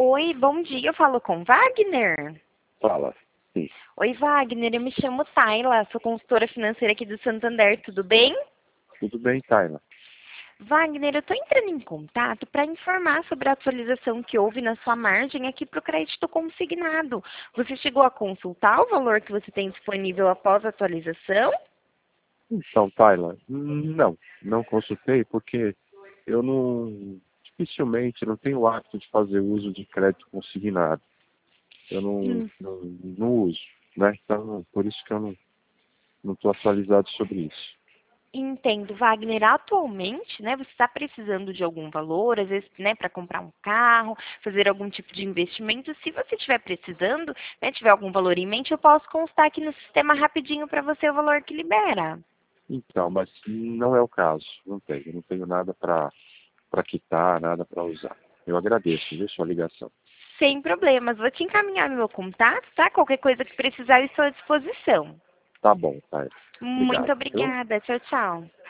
Oi, bom dia. Eu falo com Wagner. Fala. Sim. Oi, Wagner. Eu me chamo Tayla, sou consultora financeira aqui do Santander. Tudo bem? Tudo bem, Tayla? Wagner, eu estou entrando em contato para informar sobre a atualização que houve na sua margem aqui para o crédito consignado. Você chegou a consultar o valor que você tem disponível após a atualização? Então, Tayla, não consultei porque eu dificilmente não tenho o hábito de fazer uso de crédito consignado. Eu não uso, né? Então, por isso que eu não estou atualizado sobre isso. Entendo, Wagner. Atualmente, né, você está precisando de algum valor, às vezes, né, para comprar um carro, fazer algum tipo de investimento. Se você estiver precisando, né, tiver algum valor em mente, eu posso constar aqui no sistema rapidinho para você o valor que libera. Então, mas não é o caso. Não tenho nada para quitar, nada para usar. Eu agradeço, viu, sua ligação. Sem problemas. Vou te encaminhar meu contato, tá? Qualquer coisa que precisar, eu estou à disposição. Tá bom, Tayla. Muito Obrigado, viu? obrigada. Tchau, tchau.